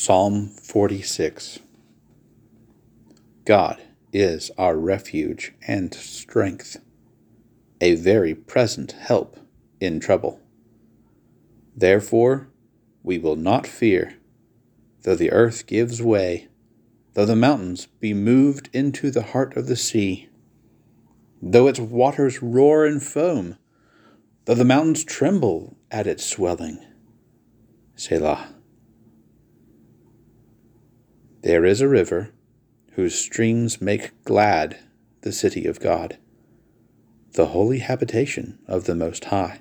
Psalm 46. God is our refuge and strength, a very present help in trouble. Therefore we will not fear, though the earth gives way, though the mountains be moved into the heart of the sea, though its waters roar and foam, though the mountains tremble at its swelling. Selah. There is a river whose streams make glad the city of God, the holy habitation of the Most High.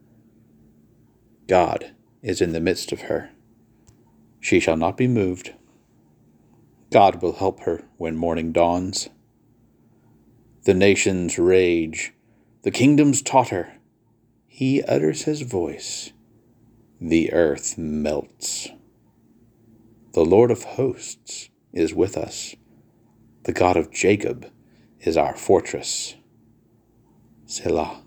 God is in the midst of her. She shall not be moved. God will help her when morning dawns. The nations rage, the kingdoms totter. He utters his voice, the earth melts. The Lord of hosts is with us. The God of Jacob is our fortress. Selah.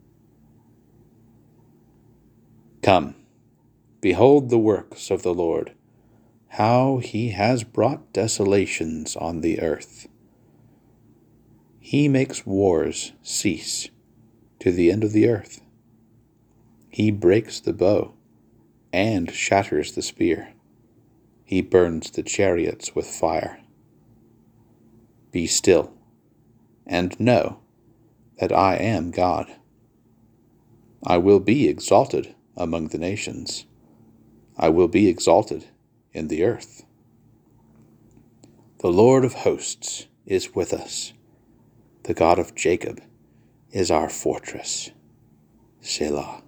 Come, behold the works of the Lord, how he has brought desolations on the earth. He makes wars cease to the end of the earth. He breaks the bow and shatters the spear. He burns the chariots with fire. Be still, and know that I am God. I will be exalted among the nations. I will be exalted in the earth. The Lord of hosts is with us. The God of Jacob is our fortress. Selah.